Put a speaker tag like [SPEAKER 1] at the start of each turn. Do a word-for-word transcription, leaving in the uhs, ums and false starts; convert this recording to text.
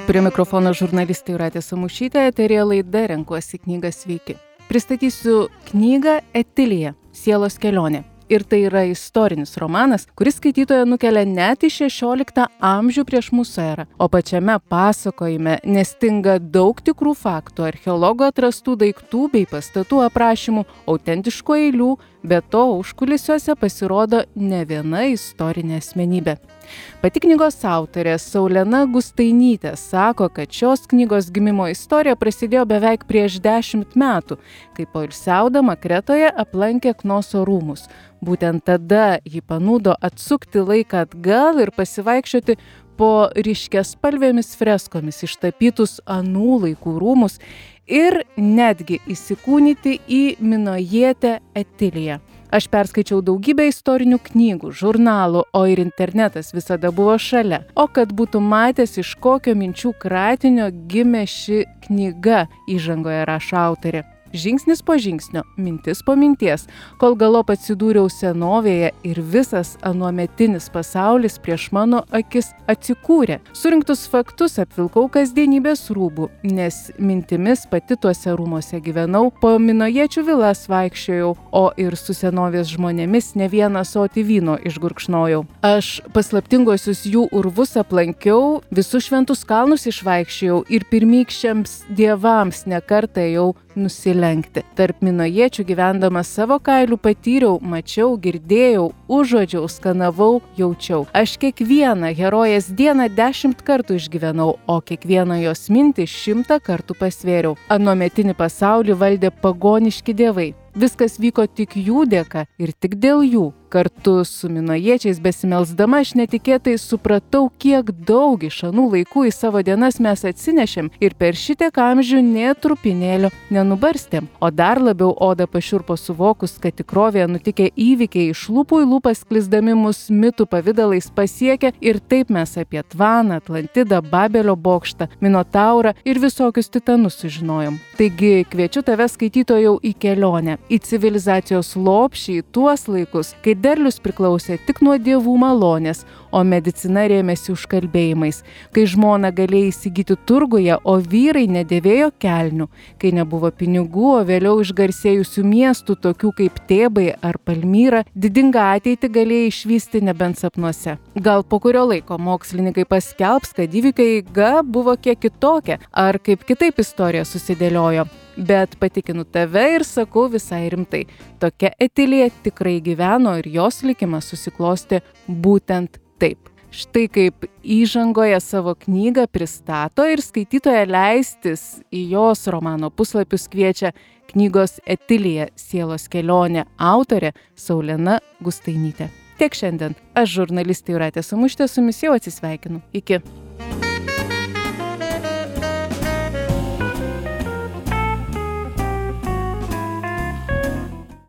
[SPEAKER 1] Prie mikrofono žurnalistė Jūratė Samušytė, eteryje laida Renkuosi knygą sveiki. Pristatysiu knygą Etilija – sielos kelionė. Ir tai yra istorinis romanas, kuris skaitytoją nukelia net į šešioliktą amžių prieš mūsų erą. O pačiame pasakojime nestinga daug tikrų faktų, archeologų atrastų daiktų bei pastatų aprašymų, autentiškų eilių, be to užkulisiuose pasirodo ne viena istorinė asmenybė. Pati knygos autorė Saulena Gustainytė sako, kad šios knygos gimimo istorija prasidėjo beveik prieš dešimt metų, kai poilsiaudama Kretoje aplankė Knoso rūmus. Būtent tada ji panūdo atsukti laiką atgal ir pasivaikščioti po ryškiaspalvėmis freskomis ištapytus anų laikų rūmus ir netgi įsikūnyti į minojietę Etiliją. Aš perskaičiau daugybę istorinių knygų, žurnalų, o ir internetas visada buvo šalia. O kad būtų matęs, iš kokio minčių kratinio gimė ši knyga, įžangoje rašo autorė. Žingsnis po žingsnio, mintis po minties, kol galop atsidūriau senovėje ir visas anuometinis pasaulis prieš mano akis atsikūrė. Surinktus faktus apvilkau kasdienybės rūbų, nes mintimis pati tuose rūmuose gyvenau, po minojiečių vilas vaikščiojau, o ir su senovės žmonėmis ne vieną ąsotį vyno išgurkšnojau. Aš paslaptinguosius jų urvus aplankiau, visus šventus kalnus išvaikščiojau ir pirmykščiams dievams nekartą jau nusilenkti. Tarp minojiečių gyvendama savo kailių patyriau, mačiau, girdėjau, užuodžiau, skanavau, jaučiau. Aš kiekvieną herojės dieną dešimt kartų išgyvenau, o kiekvieną jos mintį šimtą kartų pasvėriau. Anuometinį pasaulį valdė pagoniški dievai. Viskas vyko tik jų dėka ir tik dėl jų. Kartu su minojiečiais besimelsdama aš netikėtai supratau, kiek daug iš anų laikų į savo dienas mes atsinešėm ir per šitiek amžių nė trupinėlio nenubarstėm. O dar labiau oda pašiurpo suvokus, kad tikrovėje nutikę įvykiai iš lūpų į lūpą sklisdami mus mitų pavidalais pasiekia ir taip mes apie Tvaną, Atlantidą, Babelio bokštą, Minotaurą ir visokius titanus sužinojom. Taigi kviečiu tave skaitytojau į kelionę, į civilizacijos lopšį, į tuos laikus, kai derlius priklausė tik nuo dievų malonės, o medicina rėmėsi užkalbėjimais, kai žmoną galėjai įsigyti turguje, o vyrai nedėvėjo kelnių, kai nebuvo pinigų, o vėliau išgarsėjusių miestų, tokių kaip Tėbai ar Palmyra, didingą ateitį galėjai išvysti nebent sapnuose. Gal po kurio laiko mokslininkai paskelbs, kad įvykių eiga buvo kiek kitokia, ar kaip kitaip istorija susidėliojo. Bet patikinu tave ir sakau visai rimtai. Tokia Etilija tikrai gyveno ir jos likimas susiklostė būtent taip. Štai kaip įžangoje savo knygą pristato ir skaitytoją leistis į jos romano puslapius kviečia knygos Etilija – sielos kelionė autorė Saulena Gustainytė. Tiek šiandien. Aš žurnalistė Jūratė Samušytė su jumis jau atsisveikinu. Iki.